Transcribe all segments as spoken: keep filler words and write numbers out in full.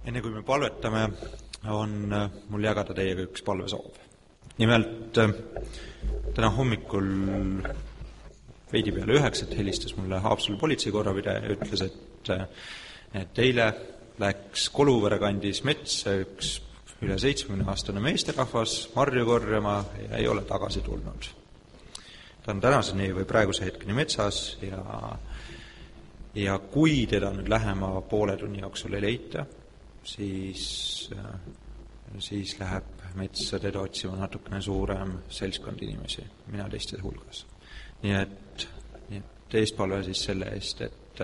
Enne kui me palvetame, on mul jagada teiega üks palvesoov. Nimelt täna hommikul veidi peale üheksat helistas mulle Haapsalu politseikorrapidaja ja ütles, et, et eile läks Koluvere kandis metsa üks üle seitsmekümne aastane meesterahvas marju korjama ja ei ole tagasi tulnud. Ta on tänaseni või praeguse hetkeni metsas ja, ja kui teda nüüd lähema poole tunni jooksul ei leita, siis, siis läheb metsa teda otsima natukene suurem seltskond inimesi, mina teiste hulgas. Nii et, nii et eespalve siis selle eest, et,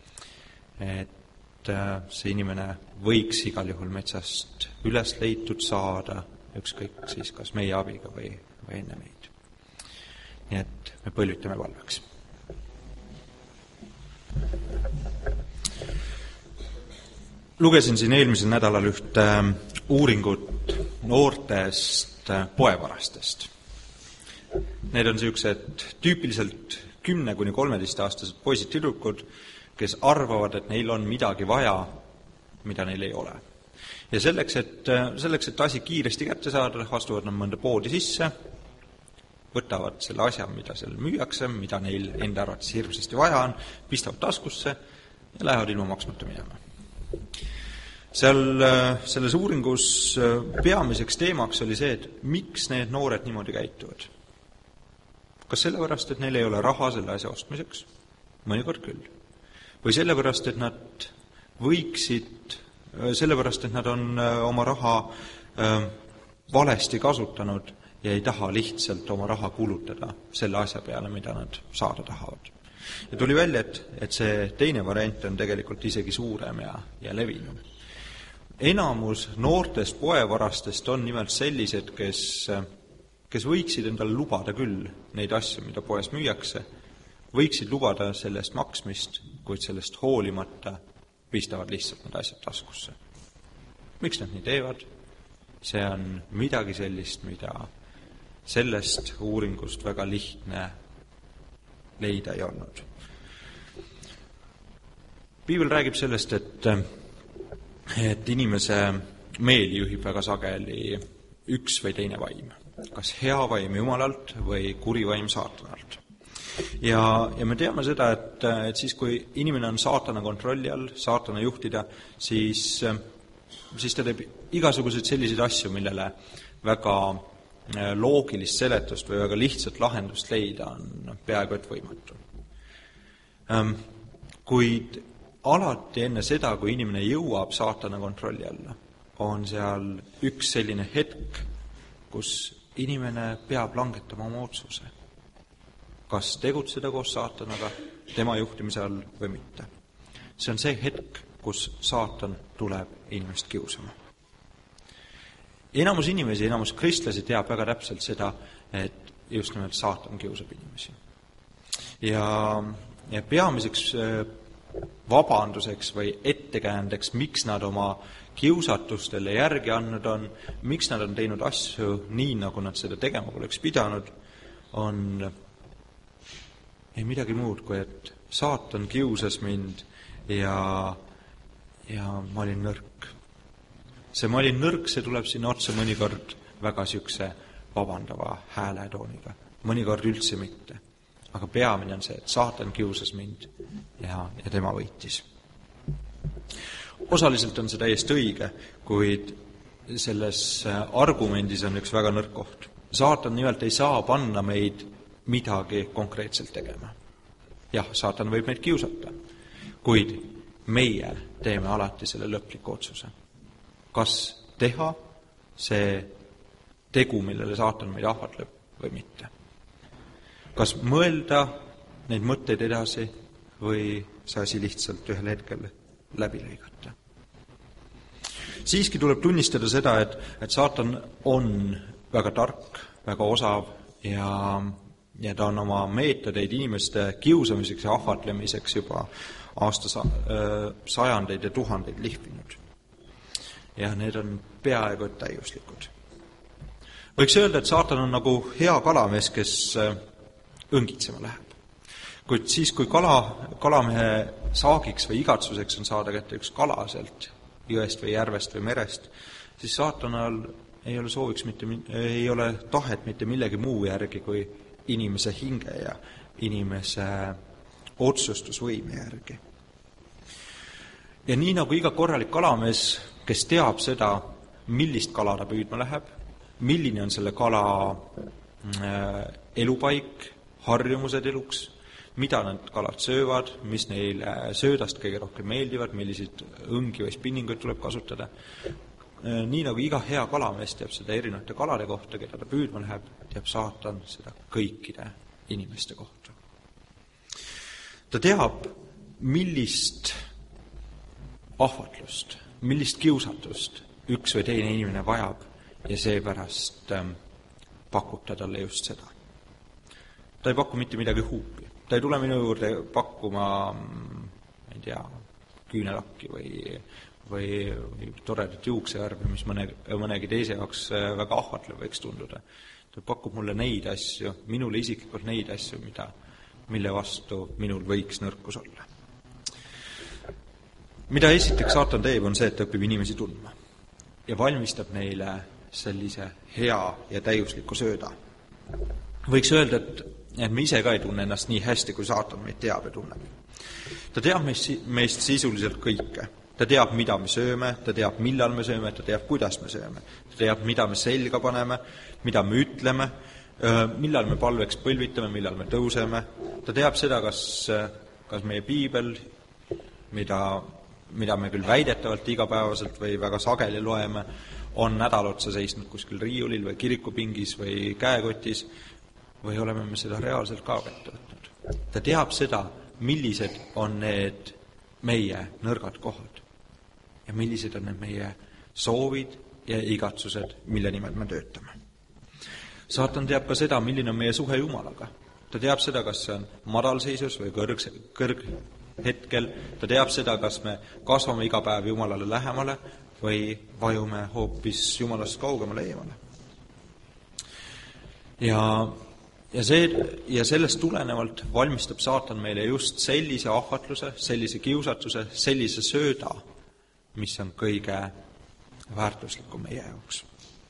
et see inimene võiks igal juhul metsast üles leitud saada, ükskõik siis kas meie abiga või, või enne meid. Nii et me põlvitame palveks. Lugesin siin eelmisel nädalal ühte uuringut noortest poevarastest. Need on niisugused tüüpiliselt kümne kuni kolmeteistaastased poisid tüdrukud, kes arvavad, et neil on midagi vaja, mida neil ei ole. Ja selleks, et, selleks, et asi kiiresti kätte saada, astuvad nad mõnda poodi sisse, võtavad selle asja, mida seal müüakse, mida neil enda arvates hirmsasti vaja on, pistavad taskusse ja lähevad ilma maksmata minema. Seal, selles uuringus peamiseks teemaks oli see, et miks need noored niimoodi käituvad. Kas sellepärast, et neil ei ole raha selle asja ostmiseks? Mõnikord küll. Või sellepärast, et nad võiksid, sellepärast, et nad on oma raha valesti kasutanud ja ei taha lihtsalt oma raha kulutada selle asja peale, mida nad saada tahavad. Ja tuli välja, et, et see teine variant on tegelikult isegi suurem ja, ja levinum. Enamus noortest poevarastest on nimelt sellised, kes, kes võiksid endale lubada küll neid asju, mida poes müüakse, võiksid lubada sellest maksmist, kuid sellest hoolimata pistavad lihtsalt need asjad taskusse. Miks nad nii teevad? See on midagi sellist, mida sellest uuringust väga lihtne leida ei olnud. Piibel räägib sellest, et, et inimese meeli juhib väga sageli üks või teine vaim. Kas hea vaim Jumalalt või kuri vaim saatanalt. Ja, ja me teame seda, et, et siis, kui inimene on saatana kontrolli all, saatana juhtida, siis, siis ta teeb igasuguseid selliseid asju, millele väga loogilist seletust või väga lihtsat lahendust leida on peaaegu et võimatu. Kuid alati enne seda, kui inimene jõuab saatana kontrolli alla, on seal üks selline hetk, kus inimene peab langetama oma otsuse. Kas tegutseda koos saatanaga tema juhtimise all või mitte. See on see hetk, kus saatan tuleb inimest kiusama. Enamus inimesi, enamus kristlasi teab väga täpselt seda, et just nimelt saatan kiusab inimesi. Ja, ja peamiseks vabanduseks või ettekäändeks, miks nad oma kiusatustele järgi andnud on, miks nad on teinud asju nii, nagu nad seda tegema poleks pidanud, on ei midagi muud, kui et saatan kiusas mind ja, ja ma olin nõrk. See ma olin nõrk, see tuleb sinna otsa mõnikord väga siukse vabandava hääletooniga. Mõnikord üldse mitte. Aga peamine on see, et saatan kiusas mind ja, ja tema võitis. Osaliselt on see täiesti õige, kuid selles argumendis on üks väga nõrk koht. Saatan nimelt ei saa panna meid midagi konkreetselt tegema. Jah, saatan võib meid kiusata, kuid meie teeme alati selle lõpliku otsuse. Kas teha see tegu, millele saatan meid ahvatleb või mitte. Kas mõelda neid mõtteid edasi või see asi lihtsalt ühel hetkel läbi lõigata. Siiski tuleb tunnistada seda, et, et saatan on väga tark, väga osav ja, ja ta on oma meetodeid inimeste kiusamiseks ja ahvatlemiseks juba aasta sajandeid ja tuhandeid lihvinud. Ja need on peaaegu täiuslikud. Võiks öelda, et saatan on nagu hea kalamees, kes õngitsema läheb. Kuid siis, kui kala, kalamehe saagiks või igatsuseks on saada kätte üks kala sealt jõest või järvest või merest, siis saatanal ei ole sooviks mitte, ei ole tahet mitte millegi muu järgi kui inimese hinge ja inimese otsustusvõime järgi. Ja nii nagu iga korralik kalamees, kes teab seda, millist kala ta püüdma läheb, milline on selle kala elupaik, harjumused eluks, mida need kalad söövad, mis neile söödast kõige rohkem meeldivad, milliseid õngi või spinninguid tuleb kasutada. Nii nagu iga hea kalamees teab seda erinevate kalade kohta, keda ta püüdma läheb, teab saatan seda kõikide inimeste kohta. Ta teab, millist ahvatlust, millist kiusatust üks või teine inimene vajab ja seepärast ähm, pakub ta talle just seda. Ta ei paku mitte midagi huupi. Ta ei tule minu juurde pakkuma, ma ei tea, küünelakki või, või, või toredat juuksearvi, mis mõne, mõnegi teise jaoks väga ahvatlev võiks tunduda. Ta pakub mulle neid asju, minule isiklikult neid asju, mida, mille vastu minul võiks nõrkus olla. Mida esiteks saatan teeb, on see, et ta õpib inimesi tundma ja valmistab neile sellise hea ja täiusliku sööda. Võiks öelda, et, et me ise ka ei tunne ennast nii hästi, kui saatan meid teab ja tunneb. Ta teab meist, meist sisuliselt kõike. Ta teab, mida me sööme, ta teab, millal me sööme, ta teab, kuidas me sööme. Ta teab, mida me selga paneme, mida me ütleme, millal me palveks põlvitame, millal me tõuseme. Ta teab seda, kas, kas meie piibel, mida, mida me küll väidetavalt igapäevaselt või väga sageli loeme, on nädal otsa seisnud kuskil riiulil või kirikupingis või käekotis, või oleme me seda reaalselt ka kätte võtnud. Ta teab seda, millised on need meie nõrgad kohad ja millised on need meie soovid ja igatsused, mille nimel me töötame. Saatan teab ka seda, milline on meie suhe Jumalaga. Ta teab seda, kas see on madalseisus või kõrg, kõrg hetkel. Ta teab seda, kas me kasvame iga päev Jumalale lähemale või vajume hoopis Jumalast kaugemale eemale. Ja, ja, see, ja sellest tulenevalt valmistab saatan meile just sellise ahvatluse, sellise kiusatuse, sellise sööda, mis on kõige väärtuslikum meie jaoks.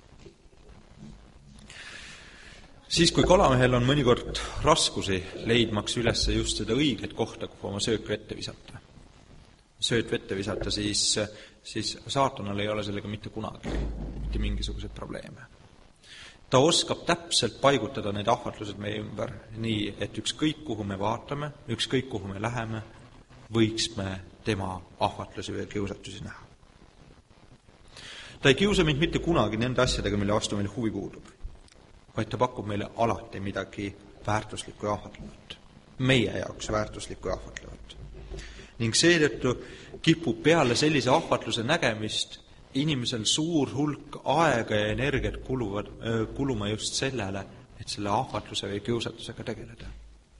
Siis, kui kalamehel on mõnikord raskusi leidmaks üles just seda õiget kohta, kuhu oma söök vette visata, sööt vette visata, siis, siis saatanal ei ole sellega mitte kunagi mitte mingisuguseid probleeme. Ta oskab täpselt paigutada need ahvatlused meie ümber nii, et ükskõik kuhu me vaatame, ükskõik kuhu me läheme, võiks me tema ahvatlusi või kiusatusi näha. Ta ei kiusa mind mitte kunagi nende asjadega, mille vastu meil huvi puudub, vaid ta pakub meile alati midagi väärtuslikku ja ahvatlevat. Meie jaoks väärtuslikku ja ahvatlevat. Ning seetõttu kipub peale sellise ahvatluse nägemist inimesel suur hulk aega ja energiat kuluvad, kuluma just sellele, et selle ahvatluse või kiusatusega tegeleda.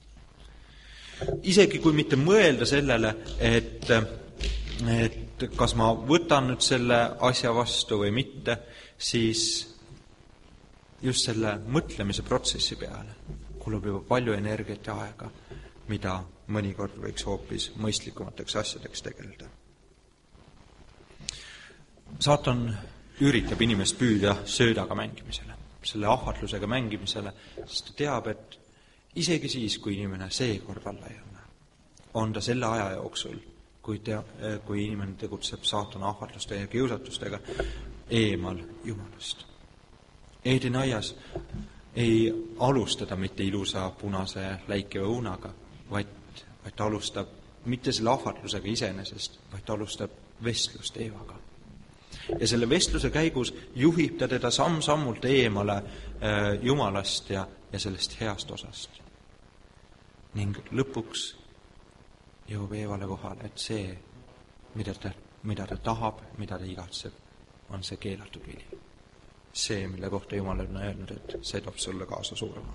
Isegi kui mitte mõelda sellele, et, et kas ma võtan nüüd selle asja vastu või mitte, siis just selle mõtlemise protsessi peale kulub juba palju energiat ja aega, mida mõnikord võiks hoopis mõistlikumateks asjadeks tegeleda. Saatan üritab inimest püüda söödaga mängimisele, selle ahvatlusega mängimisele, sest ta teab, et isegi siis, kui inimene seekord alla ei anna, on ta selle aja jooksul, kui, tea, kui inimene tegutseb saatana ahvatluste ja kiusatustega, eemal Jumalast. Eedeni aias ei alustada mitte ilusa punase läikiva õunaga, vaid, vaid ta alustab mitte selle ahvatlusega iseenesest, vaid ta alustab vestlust Eevaga. Ja selle vestluse käigus juhib ta teda samm-sammult eemale äh, Jumalast ja, ja sellest heast osast. Ning lõpuks jõuab Eevale kohale, et see, mida ta, mida ta tahab, mida ta igatseb, on see keelatud vili. See, mille kohta Jumal on öelnud, et see toob sulle kaasa surma.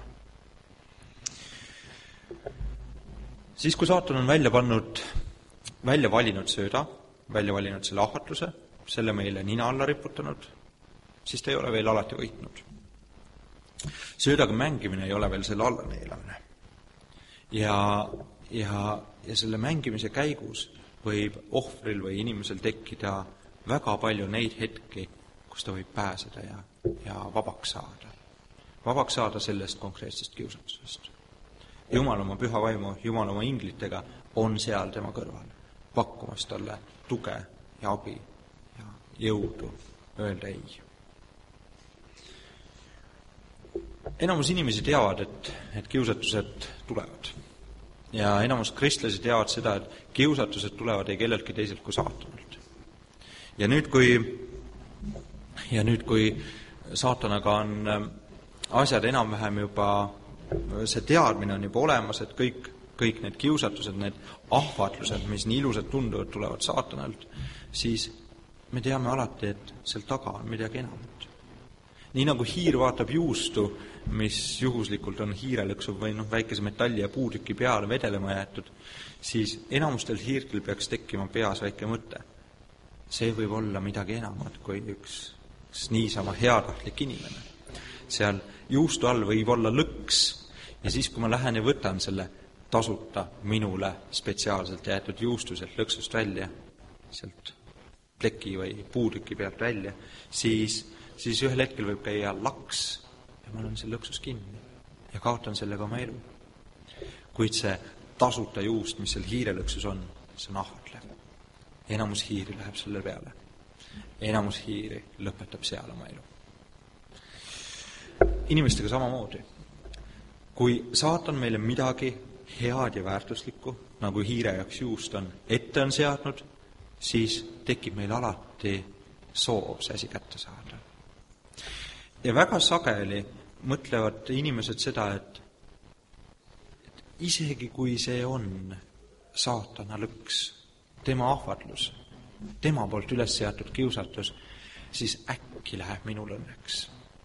Siis, kui saatan on välja pannud, välja valinud sööda, välja valinud selle ahvatluse, selle meile nina alla riputanud, siis ta ei ole veel alati võitnud. Söödaga mängimine ei ole veel selle alla neelamine. Ja, ja, ja selle mängimise käigus võib ohvril või inimesel tekkida väga palju neid hetki, kus ta võib pääseda ja, ja vabaks saada. Vabaks saada sellest konkreetsest kiusatusest. Jumal oma püha vaimu, Jumal oma inglitega on seal tema kõrval, pakkumas talle tuge ja abi ja jõudu öelda ei. Enamus inimesi teavad, et, et kiusatused tulevad. Ja enamus kristlasi teavad seda, et kiusatused tulevad ei kelleltki teiselt kui saatanalt. Ja nüüd, kui, ja nüüd, kui saatanaga on asjad enam-vähem juba, see teadmine on juba olemas, et kõik, kõik need kiusatused, need ahvatlused, mis nii ilusad tunduvad, tulevad saatanalt, siis me teame alati, et seal taga on midagi enamat. Nii nagu hiir vaatab juustu, mis juhuslikult on hiirelõksuv või noh, väikese metalli ja puutüki peale vedelema jäetud, siis enamustel hiirtel peaks tekkima peas väike mõte. See võib olla midagi enamat kui üks, üks niisama heatahtlik inimene. Seal juustu all võib olla lõks ja siis, kui ma lähen ja võtan selle tasuta minule spetsiaalselt jäetud juustu sealt lõksust välja, sealt pleki või puutüki pealt välja, siis, siis ühel hetkel võib käia laks ja ma olen seal lõksus kinni ja kaotan sellega oma elu. Kuid see tasuta juust, mis seal hiirelõksus on, see on ahvatlev. Enamus hiiri läheb selle peale. Enamus hiiri lõpetab seal oma elu. Inimestega samamoodi. Kui saatan meile midagi head ja väärtuslikku, nagu hiire jaoks juust on, ette on seadnud, siis tekib meil alati soov see asi kätte saada. Ja väga sageli mõtlevad inimesed seda, et, et isegi kui see on saatana lõks, tema ahvatlus, tema poolt üles seatud kiusatus, siis äkki läheb minul õnneks.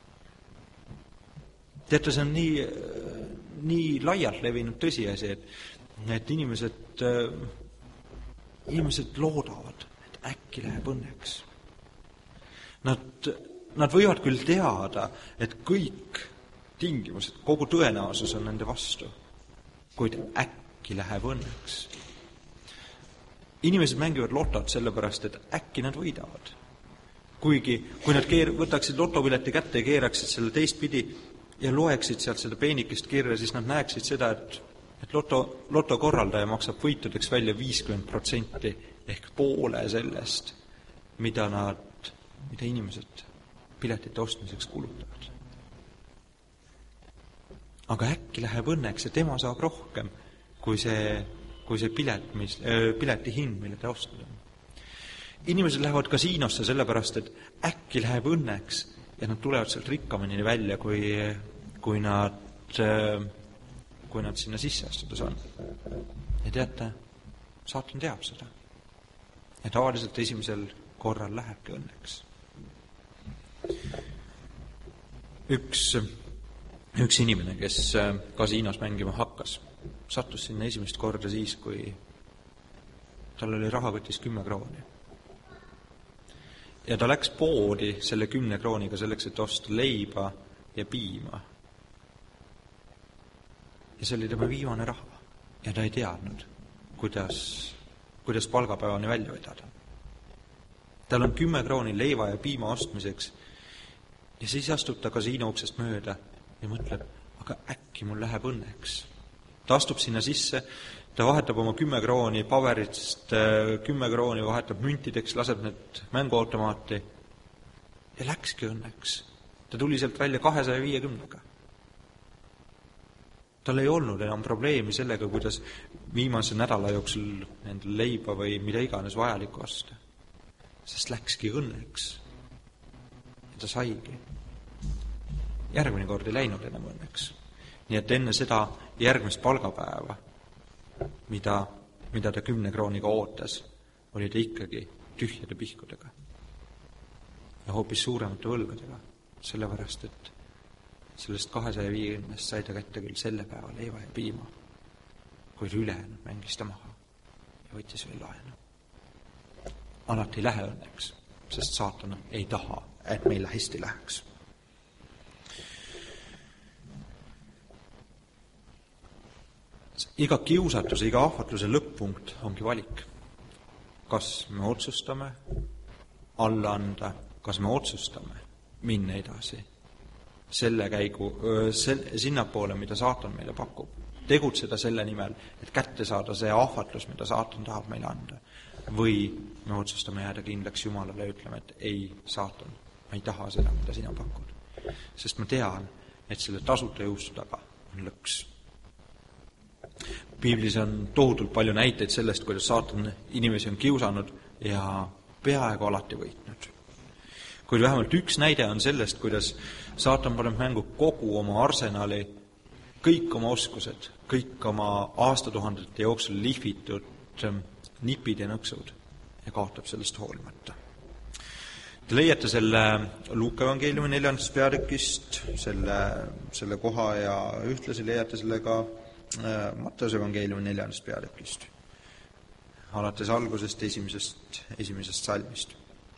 Teate, see on nii, nii laialt levinud tõsiasi, et, et inimesed, inimesed loodavad, et äkki läheb õnneks. Nad, nad võivad küll teada, et kõik tingimused, kogu tõenäosus on nende vastu, kuid äkki läheb õnneks. Inimesed mängivad lotot sellepärast, et äkki nad võidavad. Kuigi, kui nad keer, võtaksid lotopileti kätte ja keeraksid selle teistpidi ja loeksid sealt seda peenikest kirja, siis nad näeksid seda, et, et loto, loto korraldaja maksab võitudeks välja viiskümmend protsenti ehk poole sellest, mida nad, mida inimesed piletite ostmiseks kulutavad. Aga äkki läheb õnneks ja tema saab rohkem kui see, kui see pilet, mis, äh, pileti hind, mille ta ostnud on. Inimesed lähevad kasiinosse sellepärast, et äkki läheb õnneks ja nad tulevad sealt rikkamini välja, kui, kui, nad, kui nad sinna sisse astudes on. Ja teate, saatan teab seda. Ja tavaliselt esimesel korral lähebki õnneks. Üks, üks inimene, kes kasiinos mängima hakkas, sattus sinna esimest korda siis, kui tal oli rahakotis kümme krooni. Ja ta läks poodi selle kümne krooniga selleks, et osta leiba ja piima. Ja see oli tema viimane raha. Ja ta ei teadnud, kuidas, kuidas palgapäevani välja vedada. Tal on kümme krooni leiva ja piima ostmiseks ja siis astub ta kasiino uksest mööda ja mõtleb, aga äkki mul läheb õnneks. Ta astub sinna sisse, ta vahetab oma kümme krooni paberist, kümme krooni vahetab müntideks, laseb need mänguautomaati ja läkski õnneks. Ta tuli sealt välja kahesaja viiekümnega. Tal ei olnud enam probleemi sellega, kuidas viimase nädala jooksul endale leiba või mida iganes vajalikku osta. Sest läkski õnneks. Ja ta saigi. Järgmine kord ei läinud enam õnneks. Nii et enne seda järgmist palgapäeva, mida, mida ta kümne krooniga ootas, oli ta ikkagi tühjade pihkudega ja hoopis suuremate võlgadega, sellepärast, et sellest kahesaja viiekümnest sai ta kätte küll selle päeva leiva ja piima, kuid ülejäänud mängis ta maha ja võttis veel laenu. Alati ei lähe õnneks, sest saatan ei taha, et meile hästi läheks. Iga kiusatuse, iga ahvatluse lõpp-punkt ongi valik. Kas me otsustame alla anda, kas me otsustame minna edasi selle käigu, selle, sinnapoole, mida saatan meile pakub. Tegutseda selle nimel, et kätte saada see ahvatlus, mida saatan tahab meile anda. Või me otsustame jääda kindlaks Jumalale ja ütleme, et ei, saatan, ma ei taha seda, mida sina pakud. Sest ma tean, et selle tasuta jõustu taga on lõks. Piiblis on tohutult palju näiteid sellest, kuidas saatan inimesi on kiusanud ja peaaegu alati võitnud. Kuid vähemalt üks näide on sellest, kuidas saatan paneb mängu kogu oma arsenali, kõik oma oskused, kõik oma aastatuhandete jooksul lihvitud nipid ja nõksud ja kaotab sellest hoolimata. Te leiate selle Luuka evangeeliumi neljandast peatükist, selle, selle koha ja ühtlasi leiate selle ka Matteuse evangeeliumi neljandast peatükist, alates algusest esimesest, esimesest salmist.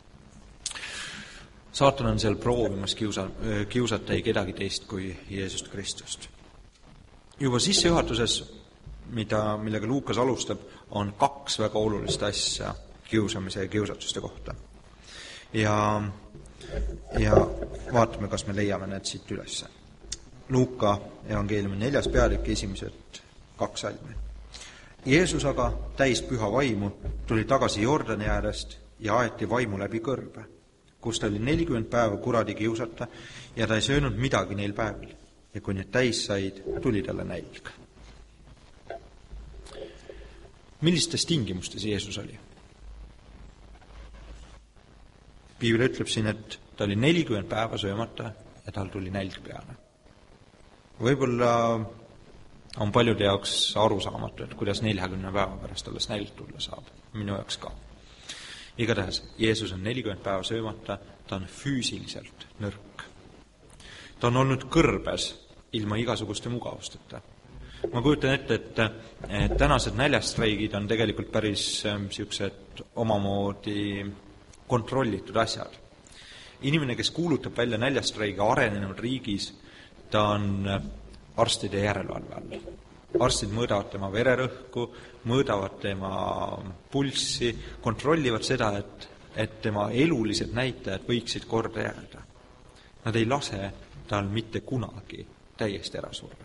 Saatan on seal proovimas kiusa, kiusata ei kedagi teist kui Jeesust Kristust. Juba sissejuhatuses, mida, millega Luukas alustab, on kaks väga olulist asja kiusamise ja kiusatuste kohta. Ja, ja vaatame, kas me leiame need siit üles. Luuka evangeeliumi neljas peatükk esimesed kaks salmi. Jeesus aga täis püha vaimu tuli tagasi Jordani äärest ja aeti vaimu läbi kõrbe, kus ta oli nelikümmend päeva kuradi kiusata ja ta ei söönud midagi neil päevil. Ja kui need täis said, tuli talle nälg. Millistes tingimustes Jeesus oli? Piibel ütleb siin, et ta oli nelikümmend päeva söömata ja tal tuli nälg peale. Võib-olla on paljude jaoks arusaamatu, et kuidas neljakümne päeva pärast alles nälg tulla saab. Minu jaoks ka. Igatahes, Jeesus on nelikümmend päeva söömata, ta on füüsiliselt nõrk. Ta on olnud kõrbes ilma igasuguste mugavusteta. Ma kujutan ette, et, et tänased näljastreigid on tegelikult päris siuksed omamoodi kontrollitud asjad. Inimene, kes kuulutab välja näljastreigi arenenud riigis, ta on arstide järelevalve all. Arstid mõõdavad tema vererõhku, mõõdavad tema pulssi, kontrollivad seda, et, et tema elulised näitajad võiksid korda jääda. Nad ei lase tal mitte kunagi täiesti ära surra.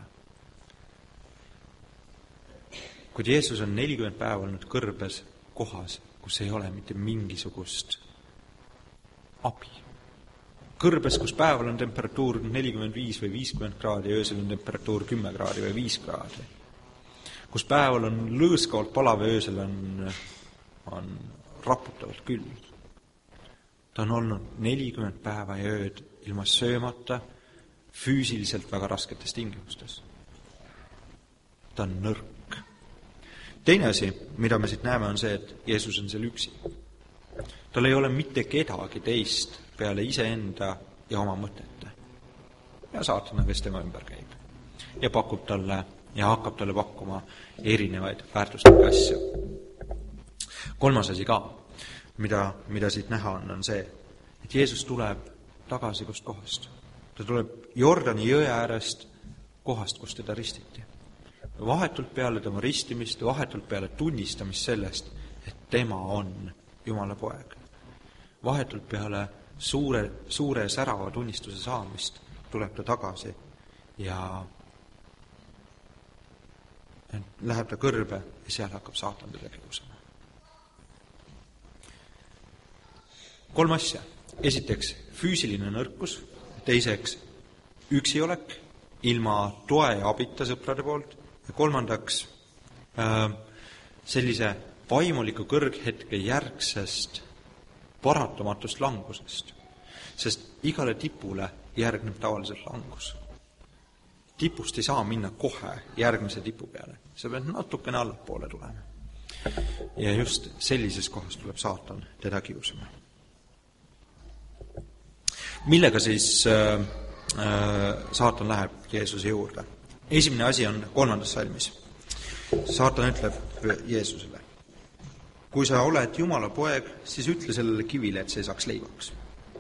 Kuid Jeesus on nelikümmend päeva olnud kõrbes kohas, kus ei ole mitte mingisugust abi. Kõrbes, kus päeval on temperatuur nelikümmend viis või viiskümmend kraadi, öösel on temperatuur kümme kraadi või viis kraadi. Kus päeval on lõõskavalt palav, öösel on, on raputavalt külm. Ta on olnud nelikümmend päeva ja ööd ilma söömata, füüsiliselt väga rasketes tingimustes. Ta on nõrk. Teine asi, mida me siit näeme, on see, et Jeesus on seal üksi. Tal ei ole mitte kedagi teist peale iseenda ja oma mõtete. Ja saatana, kes tema ümber käib. Ja pakub talle ja hakkab talle pakkuma erinevaid väärtuslikke asju. Kolmas asi ka, mida, mida siit näha on, on see, et Jeesus tuleb tagasi kust kohast. Ta tuleb Jordani jõe äärest kohast, kus teda ristiti. Vahetult peale tema ristimist, vahetult peale tunnistamist sellest, et tema on Jumala poeg. Vahetult peale suure, suure särava tunnistuse saamist tuleb ta tagasi ja läheb ta kõrbe ja seal hakkab saatan teda kiusama. Kolm asja. Esiteks füüsiline nõrkus, teiseks üksiolek ilma toe ja abita sõprade poolt ja kolmandaks äh, sellise vaimuliku kõrghetke järgsest paratamatust langusest, sest igale tipule järgneb tavaliselt langus. Tipust ei saa minna kohe järgmise tipu peale, sa pead natukene allapoole tulema. Ja just sellises kohas tuleb saatan teda kiusama. Millega siis äh, äh, saatan läheb Jeesuse juurde? Esimene asi on kolmandas salmis. Saatan ütleb Jeesusele, kui sa oled Jumala poeg, siis ütle sellele kivile, et see saaks leivaks.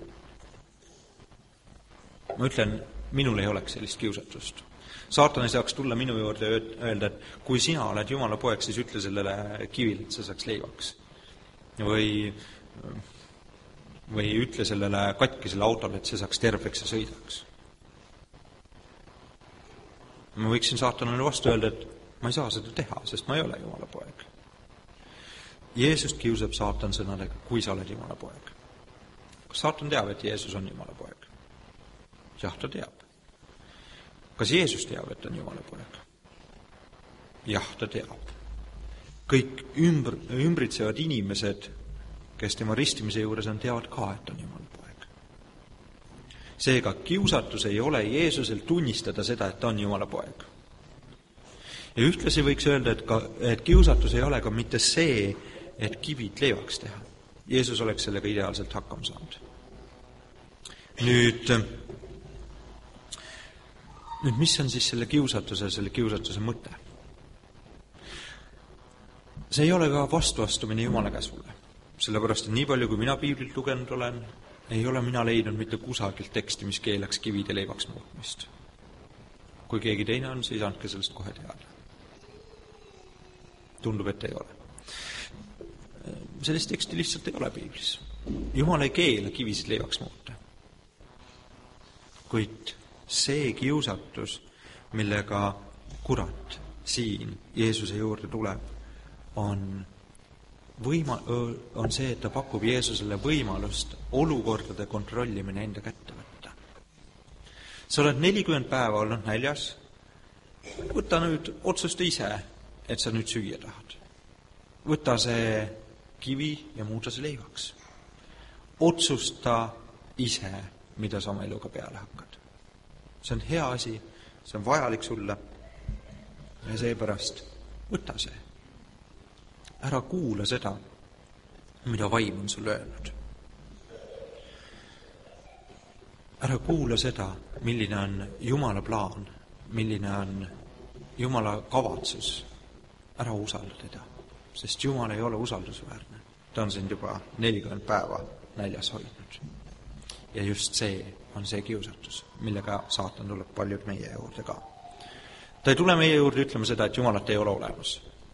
Ma ütlen, minul ei oleks sellist kiusatust. Saatan ei saaks tulla minu juurde ja öelda, et kui sina oled Jumala poeg, siis ütle sellele kivile, et see saaks leivaks. Või või ütle sellele katkisele autole, et see saaks terveks ja sõidaks. Ma võiksin saatanale vastu öelda, et ma ei saa seda teha, sest ma ei ole Jumala poeg. Jeesust kiusab saatan sõnadega, kui sa oled Jumala poeg. Kas saatan teab, et Jeesus on Jumala poeg? Jah, ta teab. Kas Jeesus teab, et ta on Jumala poeg? Jah, ta teab. Kõik ümbr, ümbritsevad inimesed, kes tema ristimise juures on, teavad ka, et on Jumala poeg. Seega kiusatus ei ole Jeesusel tunnistada seda, et ta on Jumala poeg. Ja ühtlasi võiks öelda, et, ka, et kiusatus ei ole ka mitte see, et kivid leivaks teha. Jeesus oleks sellega ideaalselt hakkama saanud. Nüüd, nüüd mis on siis selle kiusatuse, selle kiusatuse mõte? See ei ole ka vastuastumine Jumala käsule. Sellepärast, et nii palju, kui mina piiblit lugenud olen, ei ole mina leidnud mitte kusagilt teksti, mis keelaks kivide leivaks muutmist. Kui keegi teine on, siis andke sellest kohe teada. Tundub, et ei ole. Sellist teksti lihtsalt ei ole piiblis. Jumal ei keela kivisid leivaks muuta. Kuid see kiusatus, millega kurat siin Jeesuse juurde tuleb, on, võima, on see, et ta pakub Jeesusele võimalust olukordade kontrollimine enda kätte võtta. Sa oled nelikümmend päeva olnud näljas, võta nüüd otsusta ise, et sa nüüd süüa tahad. Võta see kivi ja muuda see leivaks. Otsusta ise, mida sa oma eluga peale hakkad. See on hea asi, see on vajalik sulle ja seepärast võta see. Ära kuula seda, mida vaim on sulle öelnud. Ära kuula seda, milline on Jumala plaan, milline on Jumala kavatsus. Ära usalda teda, sest Jumal ei ole usaldusväärne. Ta on sind juba nelikümmend päeva näljas hoidnud. Ja just see on see kiusatus, millega saatan tuleb paljud meie juurde ka. Ta ei tule meie juurde ütlema seda, et Jumalat ei ole olemas.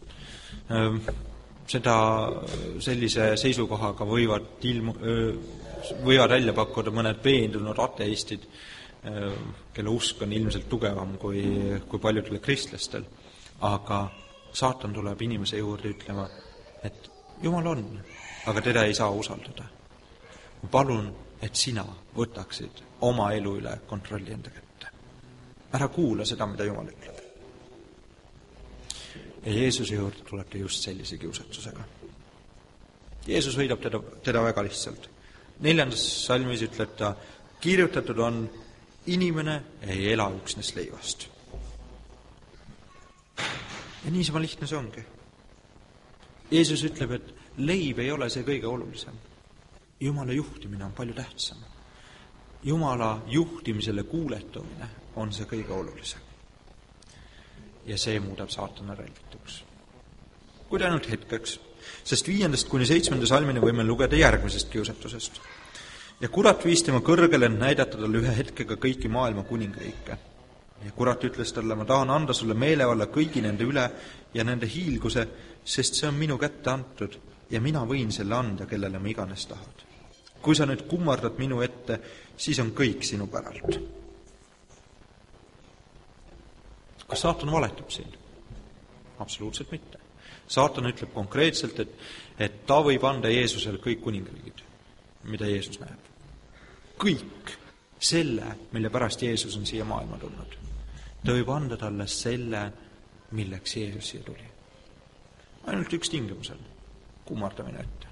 Seda sellise seisukohaga võivad, ilmu, võivad välja pakkuda mõned veendunud ateistid, kelle usk on ilmselt tugevam kui, kui paljudele kristlastel. Aga saatan tuleb inimese juurde ütlema, et Jumal on, aga teda ei saa usaldada. Palun, et sina võtaksid oma elu üle kontrolli enda kätte. Ära kuula seda, mida Jumal ütleb. Ja Jeesuse juurde tuleb ta just sellise kiusatusega. Jeesus võidab teda, teda väga lihtsalt. Neljandas salmis ütleb ta, kirjutatud on, inimene ei ela üksnes leivast. Ja niisama lihtne see ongi. Jeesus ütleb, et leib ei ole see kõige olulisem. Jumala juhtimine on palju tähtsam. Jumala juhtimisele kuuletumine on see kõige olulisem. Ja see muudab saatana relvituks. Kuid ainult hetkeks, sest viiendast kuni seitsmenda salmini võime lugeda järgmisest kiusatusest. Ja kurat viis tema kõrgele näidata talle ühe hetkega kõiki maailma kuningriike. Ja kurat ütles talle, ma tahan anda sulle meelevalla kõigi nende üle ja nende hiilguse, sest see on minu kätte antud ja mina võin selle anda, kellele ma iganes tahad. Kui sa nüüd kummardad minu ette, siis on kõik sinu päralt. Kas saatan valetab siin? Absoluutselt mitte. Saatan ütleb konkreetselt, et, et ta võib anda Jeesusele kõik kuningriigid, mida Jeesus näeb. Kõik selle, mille pärast Jeesus on siia maailma tulnud. Ta võib anda talle selle, milleks Jeesus siia tuli. Ainult üks tingimusel. Kummardamine ette.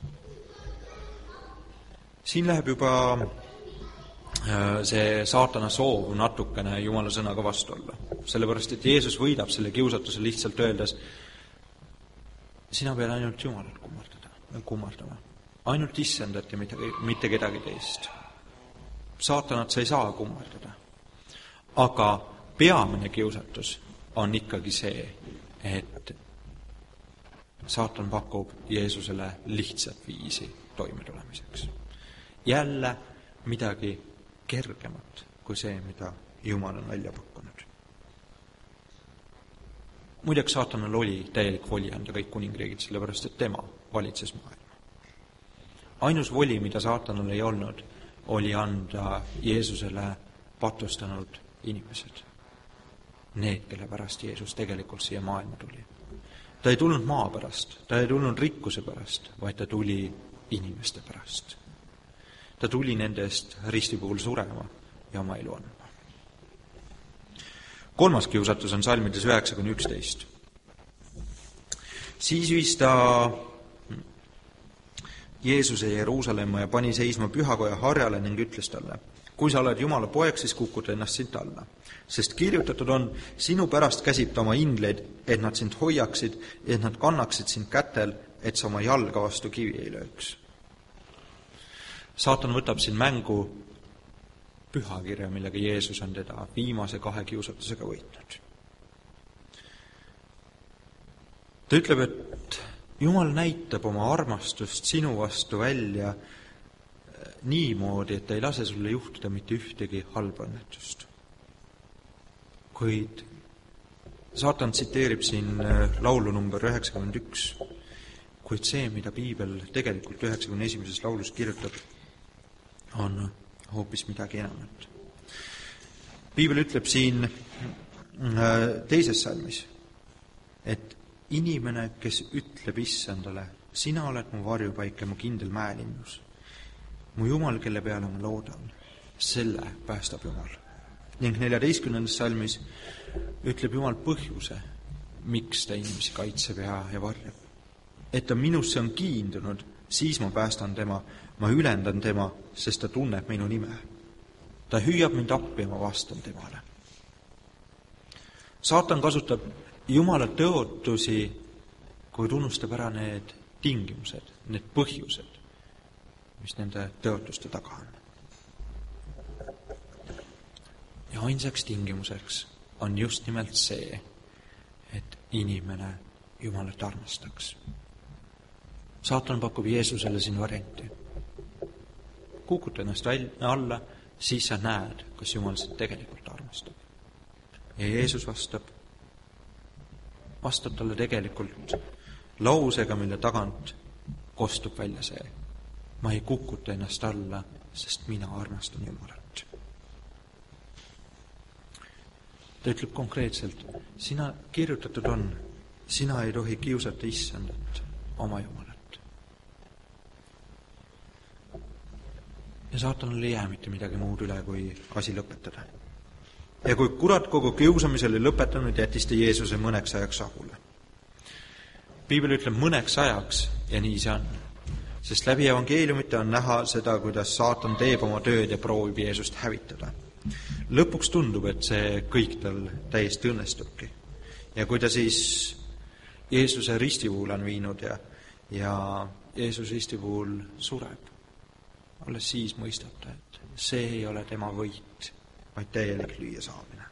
Siin läheb juba see saatana soov natukene Jumala sõnaga vastu olla. Sellepärast, et Jeesus võidab selle kiusatuse lihtsalt öeldes, sina pead ainult Jumalat kummardada, kummardama. Ainult issendat ja mitte, mitte kedagi teist. Saatanat sa ei saa kummardada. Aga peamine kiusatus on ikkagi see, et saatan pakub Jeesusele lihtsat viisi toimetulemiseks. Jälle midagi kergemat kui see, mida Jumal on välja pakkunud. Muideks saatanal oli täielik voli anda kõik kuningriigid, sellepärast et tema valitses maailma. ainus voli, mida saatanal ei olnud, oli anda Jeesusele patustanud inimesed. Need, kelle pärast Jeesus tegelikult siia maailma tuli. Ta ei tulnud maa pärast, ta ei tulnud rikkuse pärast, vaid ta tuli inimeste pärast. Ta tuli nendest risti puhul surema ja oma elu andma. Kolmas kiusatus on salmides üheksa kuni üksteist. Siis viis ta Jeesuse Jeruusalemma ja pani seisma pühakoja harjale ning ütles talle, kui sa oled Jumala poeg, siis kukuta ennast sind alla. Sest kirjutatud on, sinu pärast käsib ta oma ingleid, et nad sind hoiaksid, et nad kannaksid sind kätel, et sa oma jalga vastu kivi ei lööks. Saatan võtab siin mängu pühakirja, millega Jeesus on teda viimase kahe kiusatusega võitnud. Ta ütleb, et Jumal näitab oma armastust sinu vastu välja niimoodi, et ta ei lase sulle juhtuda mitte ühtegi halba õnnetust. Kuid saatan tsiteerib siin laulu number üheksakümmend üks, kuid see, mida piibel tegelikult üheksakümne esimeses laulus kirjutab, on hoopis midagi enamat. Piibel ütleb siin teises salmis, et inimene, kes ütleb issandale, sina oled mu varjupaik ja mu kindel mäelinnus. Mu Jumal, kelle peale ma loodan, selle päästab Jumal. Ning neljateistkümnendas salmis ütleb Jumal põhjuse, miks ta inimesi kaitseb ja, ja varjab. Et ta minusse on kiindunud, siis ma päästan tema, ma ülendan tema, sest ta tunneb minu nime. Ta hüüab mind appi ja ma vastan temale. Saatan kasutab Jumala tõotusi, kui tunnustab ära need tingimused, need põhjused, mis nende tõotuste taga on. Ja ainsaks tingimuseks on just nimelt see, et inimene Jumalat armastaks. Saatan pakub Jeesusele siin varianti. Kukuta ennast alla, siis sa näed, kas Jumal sind tegelikult armastab. Ja Jeesus vastab, vastab talle tegelikult lausega, mille tagant kostub välja see. Ma ei kukuta ennast alla, sest mina armastan Jumalat. Ta ütleb konkreetselt, sina kirjutatud on, sina ei tohi kiusata issandat, oma Jumalat. Ja saatanale ei jää mitte midagi muud üle, kui asi lõpetada. Ja kui kurat kogu kiusamisel ei lõpetanud, jättis ta Jeesuse mõneks ajaks rahule. Piibel ütleb mõneks ajaks ja nii see on. Sest läbi evangeeliumite on näha seda, kuidas saatan teeb oma tööd ja proovib Jeesust hävitada. Lõpuks tundub, et see kõik tal täiesti õnnestubki. Ja kui ta siis Jeesuse ristipuul on viinud ja, ja Jeesus ristipuul sureb, alles siis mõistab ta, et see ei ole tema võit, vaid täielik lüüa saamine.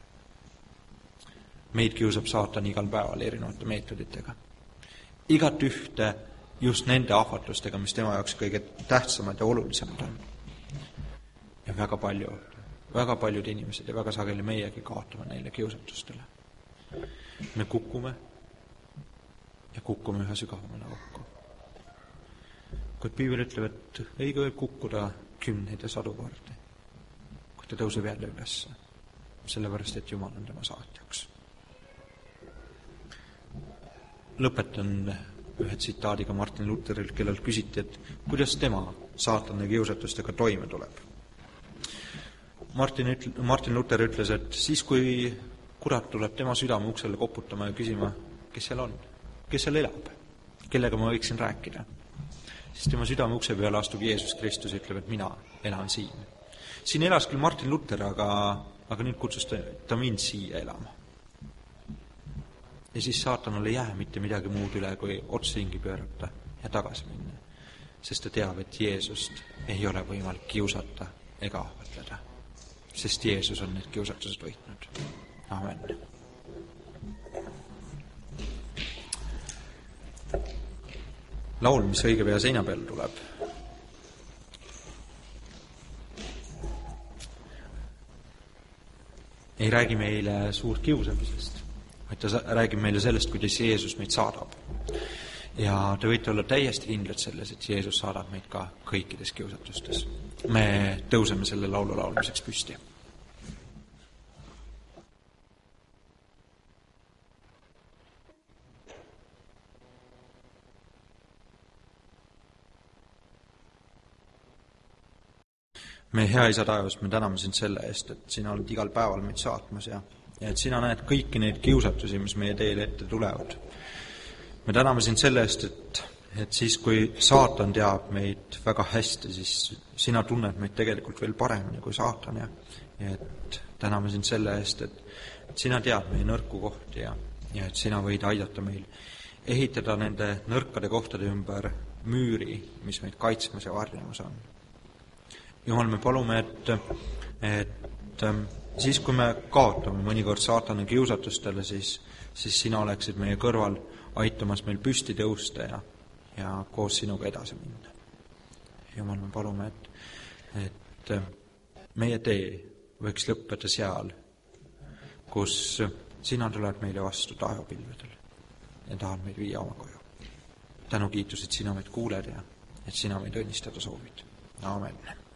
Meid kiusab saatan igal päeval erinevate meetoditega. Igat ühte just nende ahvatlustega, mis tema jaoks kõige tähtsamad ja olulisemad on. Ja väga palju, väga paljud inimesed ja väga sageli meiegi kaotame neile kiusatustele. Me kukume ja kukume üha sügavamale kokku. Kuid piibel ütleb, et õige võib kukkuda kümneid ja sadu kordi, kui ta tõuseb jälle üles, sellepärast, et Jumal on tema saatjaks. Lõpetan ühe tsitaadiga Martin Lutherilt, kellelt küsiti, et kuidas tema saatane kiusatustega toime tuleb. Martin, ütl- Martin Luther ütles, et siis, kui kurat tuleb tema südame uksele koputama ja küsima, kes seal on, kes seal elab, kellega ma võiksin rääkida, siis tema südame ukse peale astub Jeesus Kristus ja ütleb, et mina elan siin. Siin elas küll Martin Luther, aga, aga nüüd kutsus ta, ta mind siia elama. Ja siis saatanal ei jää mitte midagi muud üle, kui otsingi pöörata ja tagasi minna. Sest ta teab, et Jeesust ei ole võimalik kiusata ega ahvatleda. Sest Jeesus on need kiusatused võitnud. Amen. Laul, mis õige pea seina peal tuleb. Ei räägi meile suurt kiusamisest, vaid ta räägib meile sellest, kuidas Jeesus meid saadab. ja te võite olla täiesti kindlad selles, et Jeesus saadab meid ka kõikides kiusatustes. Me tõuseme selle laulu laulmiseks püsti. Me hea Isa taevas, me täname sind selle eest, et sina oled igal päeval meid saatmas ja, ja et sina näed kõiki neid kiusatusi, mis meie teele ette tulevad. Me täname sind selle eest, et, et siis, kui saatan teab meid väga hästi, siis sina tunned meid tegelikult veel paremini kui saatan ja, ja et täname sind selle eest, et, et sina tead meie nõrku kohti ja, ja et sina võid aidata meil ehitada nende nõrkade kohtade ümber müüri, mis meid kaitsmas ja varjamas on. Jumal, me palume, et, et siis, kui me kaotame mõnikord saatana kiusatustele, siis, siis sina oleksid meie kõrval aitamas meil püsti tõusta ja, ja koos sinuga edasi minna. Jumal, me palume, et, et meie tee võiks lõppeda seal, kus sina tuled meile vastu taevapilvedel ja tahad meid viia oma koju. Tänu kiitus, et sina meid kuuled ja et sina meid õnnistada soovid. Aamen.